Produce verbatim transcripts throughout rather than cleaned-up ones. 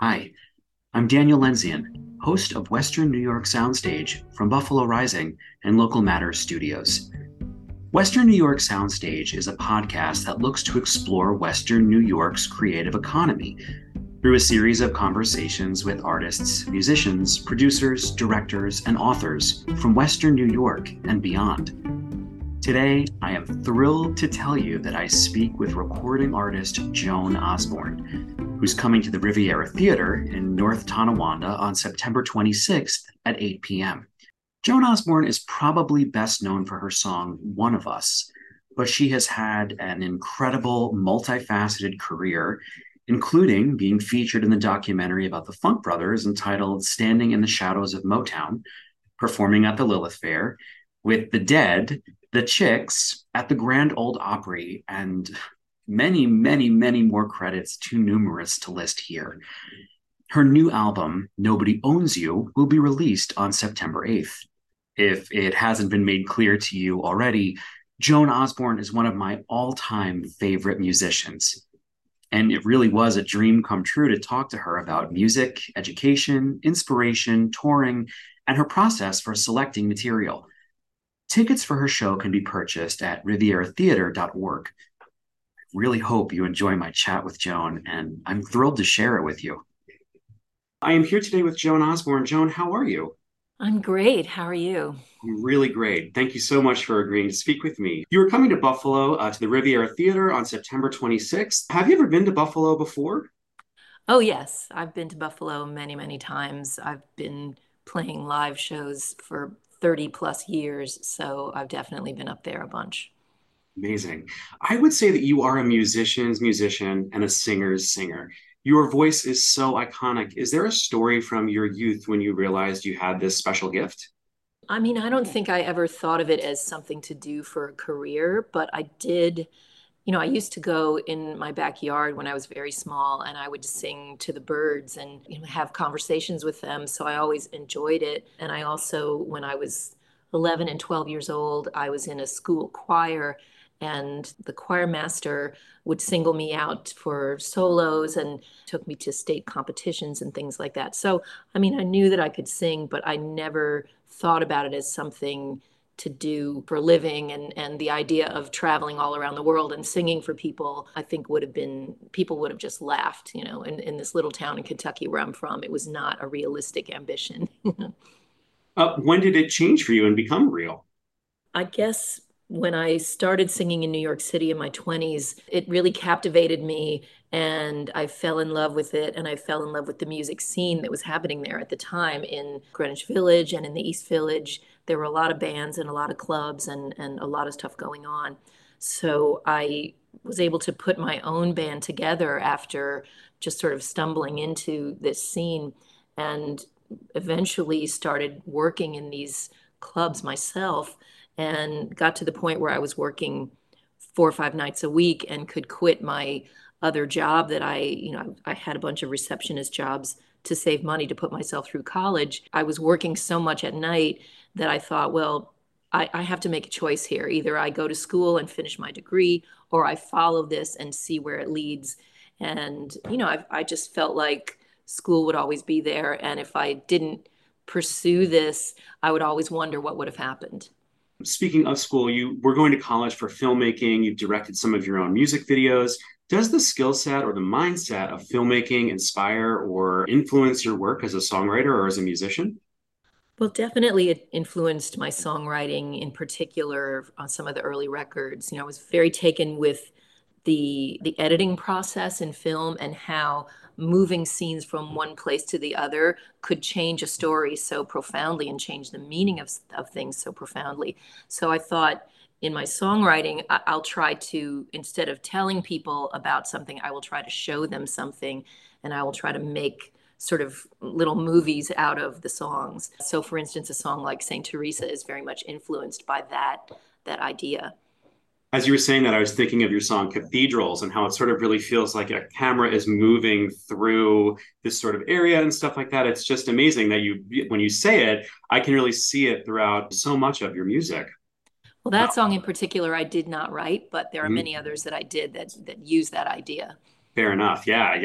Hi, I'm Daniel Lenzian, host of Western New York Soundstage from Buffalo Rising and Local Matters Studios. Western New York Soundstage is a podcast that looks to explore Western New York's creative economy through a series of conversations with artists, musicians, producers, directors, and authors from Western New York and beyond. Today, I am thrilled to tell you that I speak with recording artist Joan Osborne, who's coming to the Riviera Theater in North Tonawanda on September twenty-sixth at eight p.m. Joan Osborne is probably best known for her song One of Us, but she has had an incredible, multifaceted career, including being featured in the documentary about the Funk Brothers entitled Standing in the Shadows of Motown, performing at the Lilith Fair, with the Dead, the Chicks, at the Grand Ole Opry, and many, many, many more credits, too numerous to list here. Her new album, Nobody Owns You, will be released on September eighth. If it hasn't been made clear to you already, Joan Osborne is one of my all-time favorite musicians. And it really was a dream come true to talk to her about music, education, inspiration, touring, and her process for selecting material. Tickets for her show can be purchased at riviera theater dot org. I really hope you enjoy my chat with Joan, and I'm thrilled to share it with you. I am here today with Joan Osborne. Joan, how are you? I'm great. How are you? I'm really great. Thank you so much for agreeing to speak with me. You are coming to Buffalo uh, to the Riviera Theater on September twenty-sixth. Have you ever been to Buffalo before? Oh, yes. I've been to Buffalo many, many times. I've been playing live shows for thirty plus years, so I've definitely been up there a bunch. Amazing. I would say that you are a musician's musician and a singer's singer. Your voice is so iconic. Is there a story from your youth when you realized you had this special gift? I mean, I don't think I ever thought of it as something to do for a career, but I did. You know, I used to go in my backyard when I was very small and I would sing to the birds and, you know, have conversations with them. So I always enjoyed it. And I also, when I was eleven and twelve years old, I was in a school choir and the choir master would single me out for solos and took me to state competitions and things like that. So, I mean, I knew that I could sing, but I never thought about it as something to do for a living, and and the idea of traveling all around the world and singing for people, I think would have been, people would have just laughed, you know, in, in this little town in Kentucky where I'm from. It was not a realistic ambition. Uh, when did it change for you and become real? I guess when I started singing in New York City in my twenties, it really captivated me and I fell in love with it. And I fell in love with the music scene that was happening there at the time in Greenwich Village and in the East Village. There were a lot of bands and a lot of clubs and, and a lot of stuff going on. So I was able to put my own band together after just sort of stumbling into this scene and eventually started working in these clubs myself and got to the point where I was working four or five nights a week and could quit my other job that I, you know, I had a bunch of receptionist jobs to save money to put myself through college. I was working so much at night that I thought, well, I, I have to make a choice here. Either I go to school and finish my degree, or I follow this and see where it leads. And, you know, I, I just felt like school would always be there. And if I didn't pursue this, I would always wonder what would have happened. Speaking of school, you were going to college for filmmaking, you've directed some of your own music videos. Does the skill set or the mindset of filmmaking inspire or influence your work as a songwriter or as a musician? Well, definitely it influenced my songwriting, in particular on some of the early records. You know, I was very taken with the the editing process in film and how moving scenes from one place to the other could change a story so profoundly and change the meaning of, of things so profoundly. So I thought in my songwriting, I, I'll try to, instead of telling people about something, I will try to show them something and I will try to make sort of little movies out of the songs. So for instance, a song like Saint Teresa is very much influenced by that that idea. As you were saying that, I was thinking of your song Cathedrals and how it sort of really feels like a camera is moving through this sort of area and stuff like that. It's just amazing that you, when you say it, I can really see it throughout so much of your music. Well, that song in particular I did not write, but there are Mhm. many others that I did that that use that idea. Fair enough. Yeah, yeah.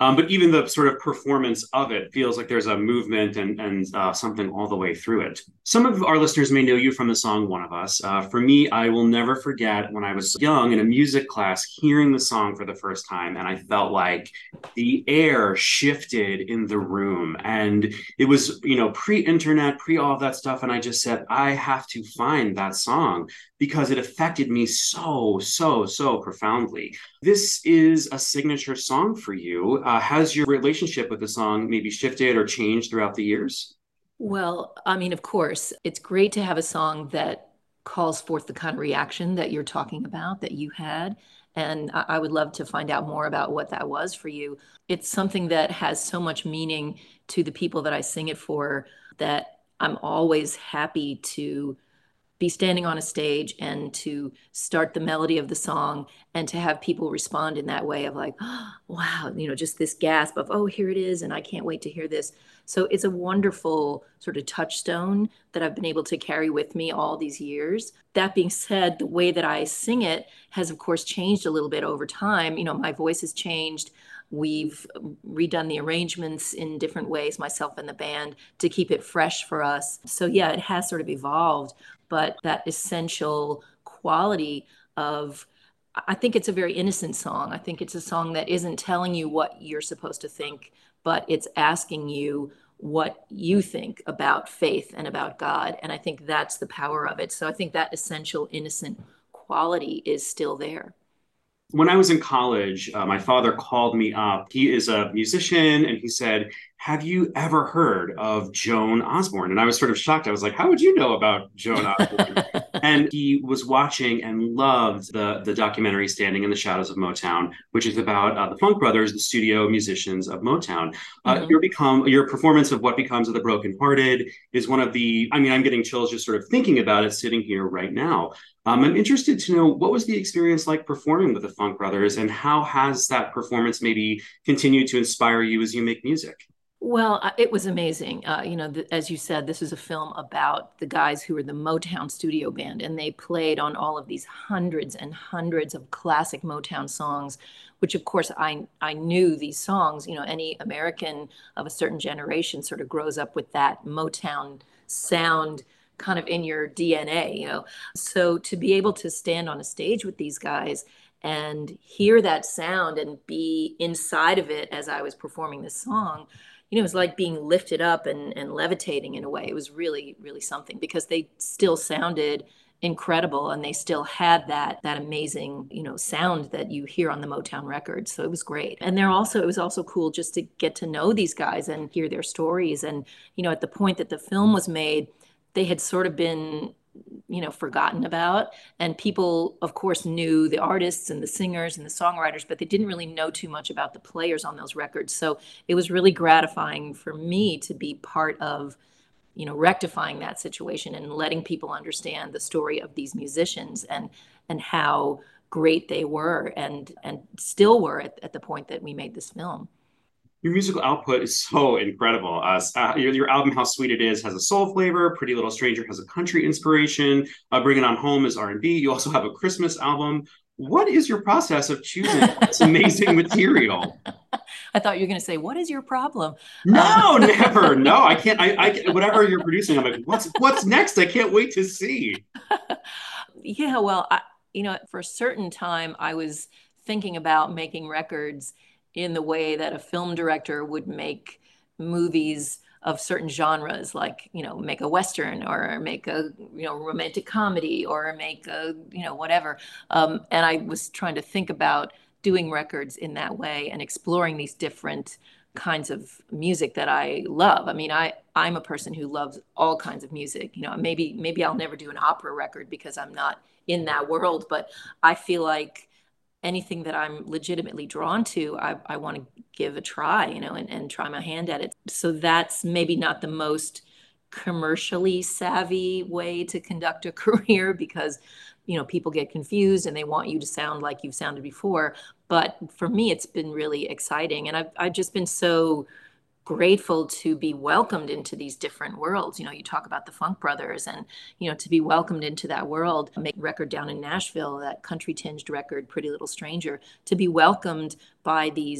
Um, but even the sort of performance of it feels like there's a movement and, and uh, something all the way through it. Some of our listeners may know you from the song One of Us. Uh, for me, I will never forget when I was young in a music class hearing the song for the first time, and I felt like the air shifted in the room. And it was, you know, pre-internet, pre all of that stuff. And I just said, I have to find that song because it affected me so, so, so profoundly. This is a signature song for you. Uh, has your relationship with the song maybe shifted or changed throughout the years? Well, I mean, of course, it's great to have a song that calls forth the kind of reaction that you're talking about that you had. And I, I would love to find out more about what that was for you. It's something that has so much meaning to the people that I sing it for that I'm always happy to be standing on a stage and to start the melody of the song and to have people respond in that way of like, oh, wow, you know, just this gasp of, oh, here it is. And I can't wait to hear this. So it's a wonderful sort of touchstone that I've been able to carry with me all these years. That being said, the way that I sing it has, of course, changed a little bit over time. You know, my voice has changed. We've redone the arrangements in different ways, myself and the band, to keep it fresh for us. So, yeah, it has sort of evolved, but that essential quality of, I think it's a very innocent song. I think it's a song that isn't telling you what you're supposed to think, but it's asking you what you think about faith and about God. And I think that's the power of it. So I think that essential, innocent quality is still there. When I was in college, uh, my father called me up. He is a musician, and he said, have you ever heard of Joan Osborne? And I was sort of shocked. I was like, how would you know about Joan Osborne? And he was watching and loved the, the documentary Standing in the Shadows of Motown, which is about uh, the Funk Brothers, the studio musicians of Motown. Uh, Mm-hmm. your become your performance of What Becomes of the Brokenhearted is one of the, I mean, I'm getting chills just sort of thinking about it sitting here right now. Um, I'm interested to know, what was the experience like performing with the Funk Brothers, and how has that performance maybe continued to inspire you as you make music? Well, uh, it was amazing. Uh, you know, th as you said, this is a film about the guys who were the Motown studio band, and they played on all of these hundreds and hundreds of classic Motown songs, which of course I I knew these songs. You know, any American of a certain generation sort of grows up with that Motown sound kind of in your D N A, you know. So to be able to stand on a stage with these guys and hear that sound and be inside of it as I was performing this song, you know, it was like being lifted up and, and levitating in a way. It was really, really something because they still sounded incredible and they still had that that amazing, you know, sound that you hear on the Motown records. So it was great. And they're also, it was also cool just to get to know these guys and hear their stories. And, you know, at the point that the film was made, they had sort of been, you know, forgotten about. And people, of course, knew the artists and the singers and the songwriters, but they didn't really know too much about the players on those records. So it was really gratifying for me to be part of, you know, rectifying that situation and letting people understand the story of these musicians and and how great they were and and still were at, at the point that we made this film. Your musical output is so incredible. Uh, uh, your, your album, How Sweet It Is, has a soul flavor. Pretty Little Stranger has a country inspiration. Uh, Bring It On Home is R and B. You also have a Christmas album. What is your process of choosing this amazing material? I thought you were going to say, "What is your problem?" Um, No, never. No, I can't. I, I whatever you're producing, I'm like, what's what's next? I can't wait to see. yeah, well, I, you know, for a certain time, I was thinking about making records in the way that a film director would make movies of certain genres, like, you know, make a Western or make a, you know, romantic comedy or make a, you know, whatever. Um, and I was trying to think about doing records in that way and exploring these different kinds of music that I love. I mean, I I'm a person who loves all kinds of music. You know, maybe maybe I'll never do an opera record because I'm not in that world, but I feel like anything that I'm legitimately drawn to, I, I want to give a try, you know, and, and try my hand at it. So that's maybe not the most commercially savvy way to conduct a career because, you know, people get confused and they want you to sound like you've sounded before. But for me, it's been really exciting. And I've, I've just been so grateful to be welcomed into these different worlds. You know, you talk about the Funk Brothers and, you know, to be welcomed into that world, make a record down in Nashville, that country tinged record, Pretty Little Stranger, to be welcomed by these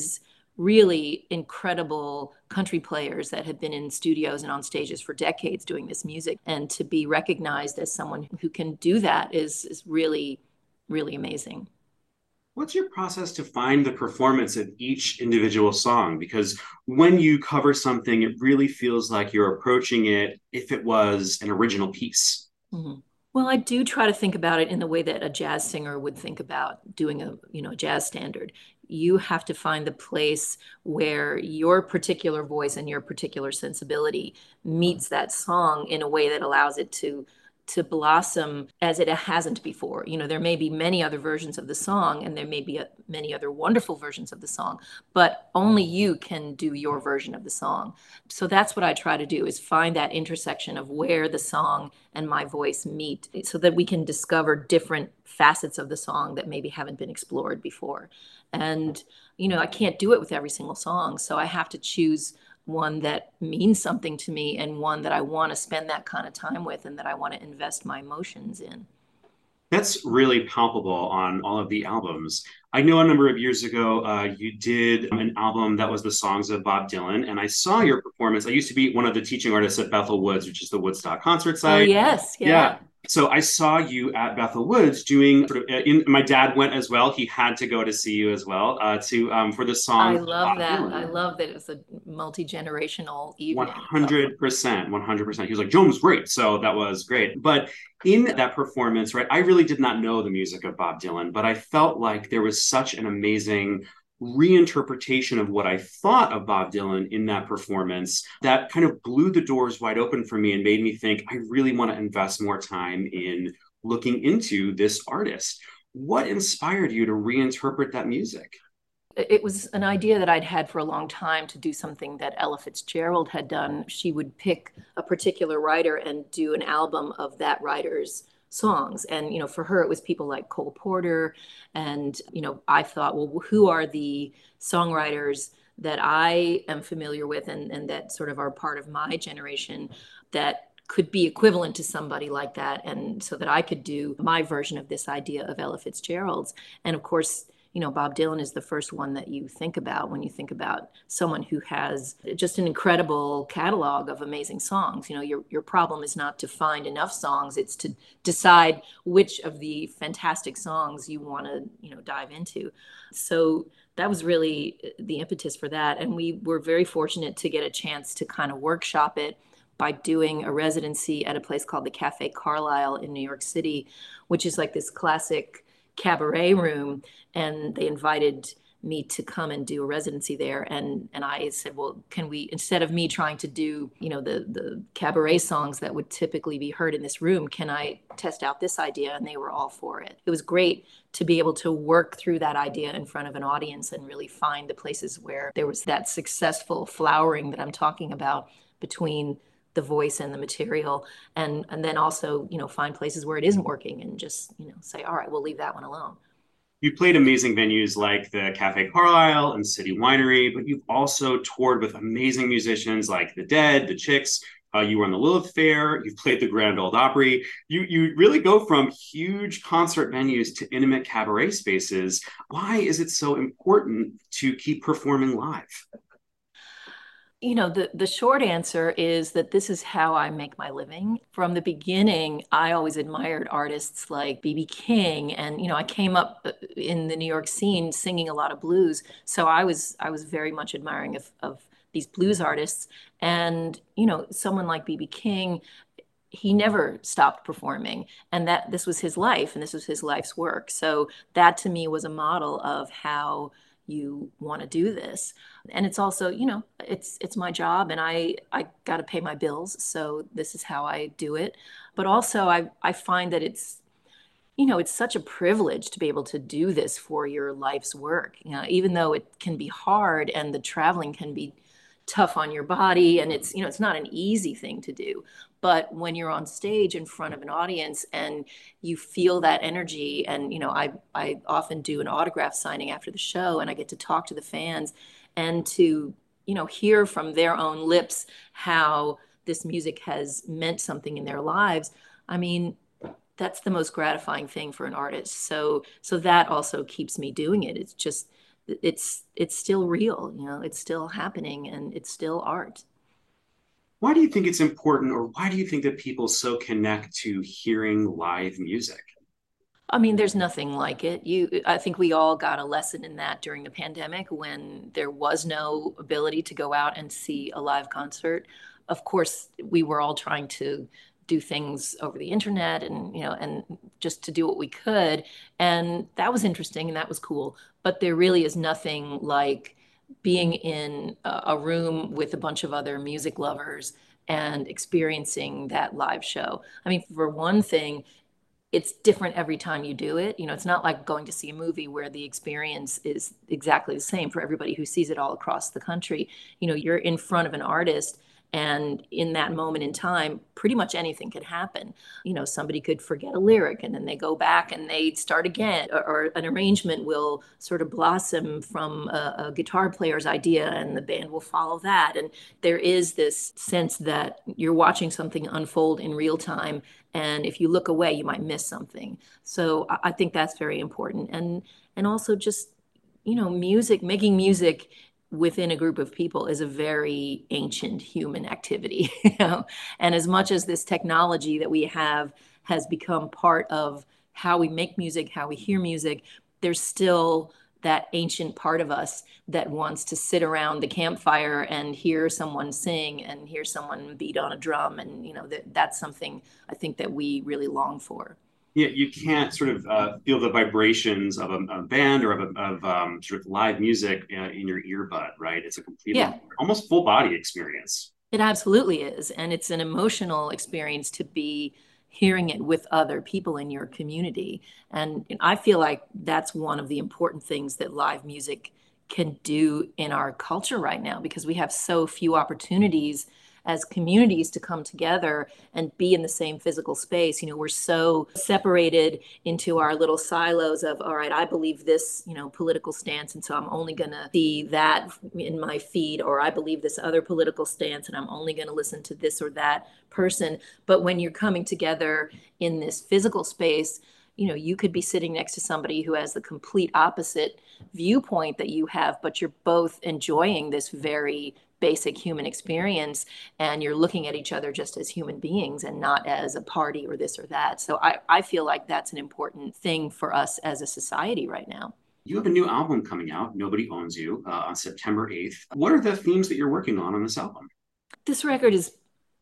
really incredible country players that have been in studios and on stages for decades doing this music. And to be recognized as someone who can do that is, is really, really amazing. What's your process to find the performance of each individual song? Because when you cover something, it really feels like you're approaching it if it was an original piece. Mm-hmm. Well, I do try to think about it in the way that a jazz singer would think about doing a, you know, jazz standard. You have to find the place where your particular voice and your particular sensibility meets that song in a way that allows it to to blossom as it hasn't before. You know, there may be many other versions of the song and there may be a, many other wonderful versions of the song, but only you can do your version of the song. So that's what I try to do, is find that intersection of where the song and my voice meet so that we can discover different facets of the song that maybe haven't been explored before. And, you know, I can't do it with every single song. So I have to choose one that means something to me and one that I want to spend that kind of time with and that I want to invest my emotions in. That's really palpable on all of the albums. I know a number of years ago, uh, you did an album that was the songs of Bob Dylan, and I saw your performance. I used to be one of the teaching artists at Bethel Woods, which is the Woodstock concert Oh, site. yes. Yeah. Yeah. So I saw you at Bethel Woods doing sort of. In, my dad went as well. He had to go to see you as well uh, to um, for the I song love Bob that. I Dylan. love that it was a multi-generational evening. So, one hundred percent, one hundred percent. He was like, Joan was great. So that was great. But in that performance, right, I really did not know the music of Bob Dylan, but I felt like there was such an amazing reinterpretation of what I thought of Bob Dylan in that performance that kind of blew the doors wide open for me and made me think, I really want to invest more time in looking into this artist. What inspired you to reinterpret that music? it was an idea that I'd had for a long time to do something that Ella Fitzgerald had done. She would pick a particular writer and do an album of that writer's songs. And, you know, for her, it was people like Cole Porter. And, you know, I thought, well, who are the songwriters that I am familiar with and, and that sort of are part of my generation that could be equivalent to somebody like that, and so that I could do my version of this idea of Ella Fitzgerald's. And of course, you know, Bob Dylan is the first one that you think about when you think about someone who has just an incredible catalog of amazing songs. You know, your your problem is not to find enough songs, it's to decide which of the fantastic songs you want to, you know, dive into. So that was really the impetus for that. And we were very fortunate to get a chance to kind of workshop it by doing a residency at a place called the Cafe Carlyle in New York City, which is like this classic cabaret room. And they invited me to come and do a residency there. And and I said, well, can we, instead of me trying to do, you know, the the cabaret songs that would typically be heard in this room, can I test out this idea? And they were all for it. It was great to be able to work through that idea in front of an audience and really find the places where there was that successful flowering that I'm talking about between the voice and the material, and and then also, you know, find places where it isn't working and just, you know, say, all right, we'll leave that one alone. You played amazing venues like the Cafe Carlyle and City Winery, but you've also toured with amazing musicians like The Dead, The Chicks. Uh, you were on the Lilith Fair. You've played the Grand Ole Opry. You you really go from huge concert venues to intimate cabaret spaces. Why is it so important to keep performing live? You know, the, the short answer is that this is how I make my living. From the beginning, I always admired artists like B B King. And, you know, I came up in the New York scene singing a lot of blues. So I was I was very much admiring of, of these blues artists. And, you know, someone like B B King, he never stopped performing, and that this was his life and this was his life's work. So that to me was a model of how you want to do this. And it's also, you know, it's it's my job, and i i got to pay my bills, so this is how I do it. But also i i find that it's, you know, it's such a privilege to be able to do this for your life's work, you know, even though it can be hard and the traveling can be tough on your body, and it's, you know, it's not an easy thing to do. But when you're on stage in front of an audience and you feel that energy, and, you know, i i often do an autograph signing after the show, and I get to talk to the fans and to, you know, hear from their own lips how this music has meant something in their lives. I mean, that's the most gratifying thing for an artist. So so that also keeps me doing it. It's just it's it's still real, you know, it's still happening and it's still art. Why do you think it's important, or why do you think that people so connect to hearing live music? I mean, there's nothing like it. You, I think we all got a lesson in that during the pandemic when there was no ability to go out and see a live concert. Of course, we were all trying to do things over the internet and, you know, and just to do what we could. And that was interesting and that was cool. But there really is nothing like being in a, a room with a bunch of other music lovers and experiencing that live show. I mean, for one thing, it's different every time you do it. You know, it's not like going to see a movie where the experience is exactly the same for everybody who sees it all across the country. You know, you're in front of an artist, and in that moment in time, pretty much anything could happen. You know, somebody could forget a lyric and then they go back and they start again, or, or an arrangement will sort of blossom from a, a guitar player's idea and the band will follow that. And there is this sense that you're watching something unfold in real time, and if you look away you might miss something. So I, I think that's very important. And and also just, you know, music, making music within a group of people is a very ancient human activity. You know, and as much as this technology that we have has become part of how we make music, how we hear music, there's still that ancient part of us that wants to sit around the campfire and hear someone sing and hear someone beat on a drum. And, you know, that that's something I think that we really long for. Yeah, you can't sort of uh, feel the vibrations of a, a band or of, a, of um, sort of live music uh, in your earbud, right? It's a completely Yeah, almost full body experience. it absolutely is. And it's an emotional experience to be hearing it with other people in your community. And I feel like that's one of the important things that live music can do in our culture right now, because we have so few opportunities as communities to come together and be in the same physical space. You know, we're so separated into our little silos of, all right, I believe this, you know, political stance, and so I'm only going to see that in my feed, or I believe this other political stance, and I'm only going to listen to this or that person. But when you're coming together in this physical space, you know, you could be sitting next to somebody who has the complete opposite viewpoint that you have, but you're both enjoying this very basic human experience, and you're looking at each other just as human beings and not as a party or this or that. So I, I feel like that's an important thing for us as a society right now. You have a new album coming out, Nobody Owns You, uh, on September eighth. What are the themes that you're working on on this album? This record is,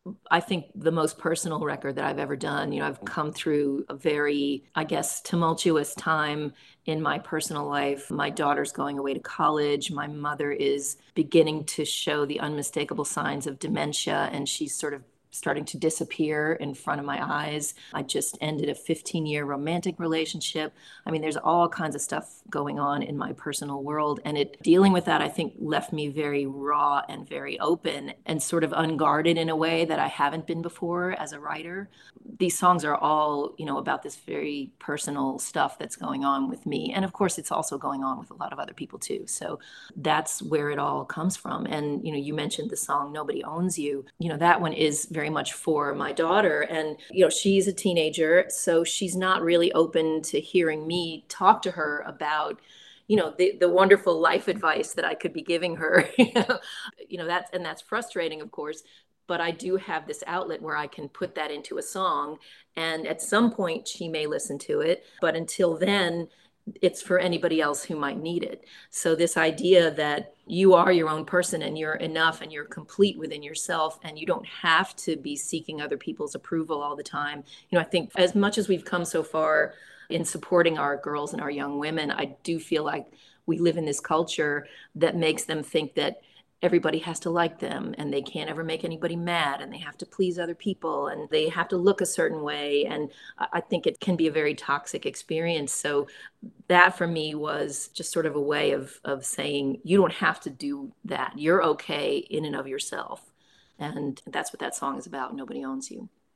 I think, the most personal record that I've ever done. You know, I've come through a very, I guess, tumultuous time in my personal life. My daughter's going away to college. My mother is beginning to show the unmistakable signs of dementia, and she's sort of starting to disappear in front of my eyes. I just ended a fifteen year romantic relationship. I mean, there's all kinds of stuff going on in my personal world. And it dealing with that, I think, left me very raw and very open and sort of unguarded in a way that I haven't been before as a writer. These songs are all, you know, about this very personal stuff that's going on with me. And of course, it's also going on with a lot of other people too. So that's where it all comes from. And, you know, you mentioned the song Nobody Owns You. You know, that one is very much for my daughter. And, you know, she's a teenager, so she's not really open to hearing me talk to her about, you know, the, the wonderful life advice that I could be giving her. you know, you know, that's, and that's frustrating, of course. But I do have this outlet where I can put that into a song. And at some point, she may listen to it. But until then, it's for anybody else who might need it. So this idea that you are your own person and you're enough and you're complete within yourself, and you don't have to be seeking other people's approval all the time. You know, I think as much as we've come so far in supporting our girls and our young women, I do feel like we live in this culture that makes them think that everybody has to like them and they can't ever make anybody mad and they have to please other people and they have to look a certain way. And I think it can be a very toxic experience. So that for me was just sort of a way of of saying you don't have to do that. You're okay in and of yourself. And that's what that song is about. Nobody owns you.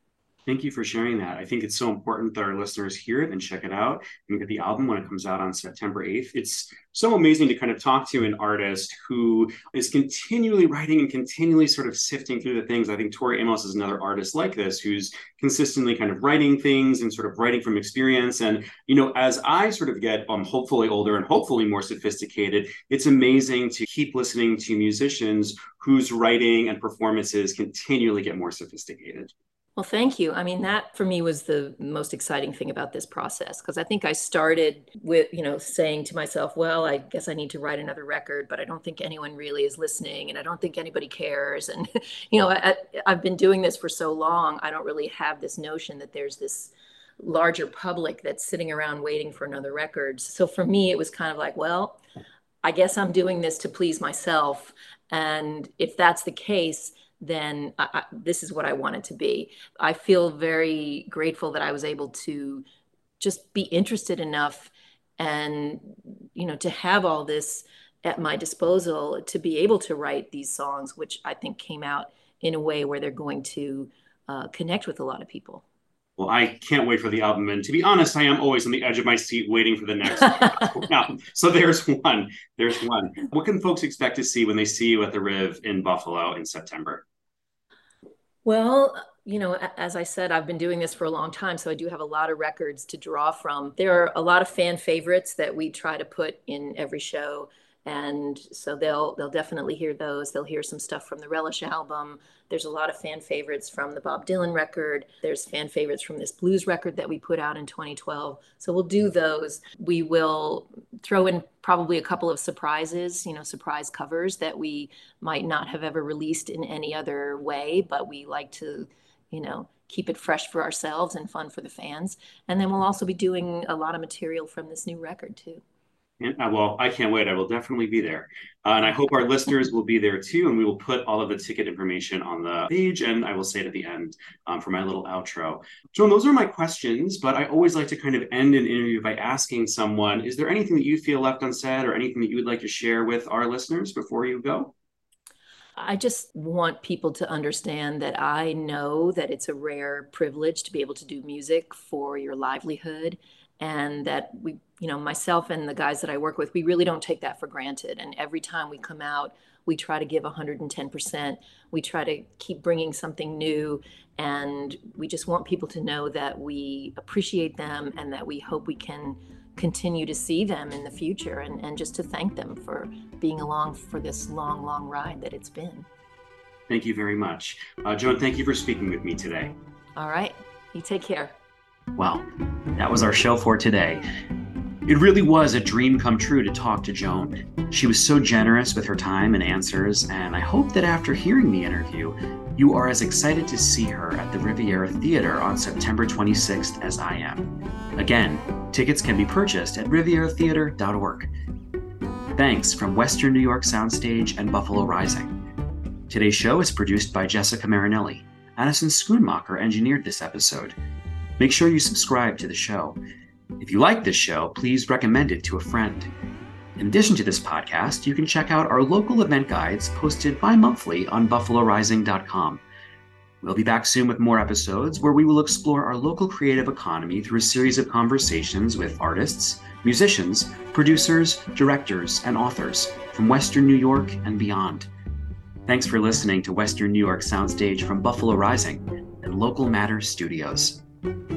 Thank you for sharing that. I think it's so important that our listeners hear it and check it out and get the album when it comes out on September eighth. It's so amazing to kind of talk to an artist who is continually writing and continually sort of sifting through the things. I think Tori Amos is another artist like this who's consistently kind of writing things and sort of writing from experience. And, you know, as I sort of get um, hopefully older and hopefully more sophisticated, it's amazing to keep listening to musicians whose writing and performances continually get more sophisticated. Well, thank you. I mean, that for me was the most exciting thing about this process, because I think I started with, you know, saying to myself, well, I guess I need to write another record, but I don't think anyone really is listening and I don't think anybody cares. And, you know, I, I've been doing this for so long, I don't really have this notion that there's this larger public that's sitting around waiting for another record. So for me, it was kind of like, well, I guess I'm doing this to please myself. And if that's the case, then I, I, this is what I want it to be. I feel very grateful that I was able to just be interested enough and, you know, to have all this at my disposal to be able to write these songs, which I think came out in a way where they're going to uh, connect with a lot of people. Well, I can't wait for the album. And to be honest, I am always on the edge of my seat waiting for the next album. So there's one. There's one. What can folks expect to see when they see you at the Riv in Buffalo in September? Well, you know, as I said, I've been doing this for a long time, so I do have a lot of records to draw from. There are a lot of fan favorites that we try to put in every show. And so they'll they'll definitely hear those. They'll hear some stuff from the Relish album. There's a lot of fan favorites from the Bob Dylan record. There's fan favorites from this blues record that we put out in twenty twelve. So we'll do those. We will throw in probably a couple of surprises, you know, surprise covers that we might not have ever released in any other way, but we like to, you know, keep it fresh for ourselves and fun for the fans. And then we'll also be doing a lot of material from this new record too. Yeah, well, I can't wait. I will definitely be there. Uh, and I hope our listeners will be there too. And we will put all of the ticket information on the page. And I will say it at the end um, for my little outro. Joan, those are my questions. But I always like to kind of end an interview by asking someone, is there anything that you feel left unsaid or anything that you would like to share with our listeners before you go? I just want people to understand that I know that it's a rare privilege to be able to do music for your livelihood, and that we, you know, myself and the guys that I work with, we really don't take that for granted. And every time we come out, we try to give one hundred ten percent. We try to keep bringing something new. And we just want people to know that we appreciate them and that we hope we can continue to see them in the future, and, and just to thank them for being along for this long, long ride that it's been. Thank you very much. Uh, Joan, thank you for speaking with me today. All right. You take care. Well, that was our show for today. It really was a dream come true to talk to Joan. She was so generous with her time and answers, and I hope that after hearing the interview, you are as excited to see her at the Riviera Theater on September twenty-sixth as I am. Again, tickets can be purchased at riviera theater dot org. Thanks from Western New York Soundstage and Buffalo Rising. Today's show is produced by Jessica Marinelli. Addison Schoonmacher engineered this episode. Make sure you subscribe to the show. If you like this show, please recommend it to a friend. In addition to this podcast, you can check out our local event guides posted bi-monthly on buffalo rising dot com. We'll be back soon with more episodes where we will explore our local creative economy through a series of conversations with artists, musicians, producers, directors, and authors from Western New York and beyond. Thanks for listening to Western New York Soundstage from Buffalo Rising and Local Matters Studios.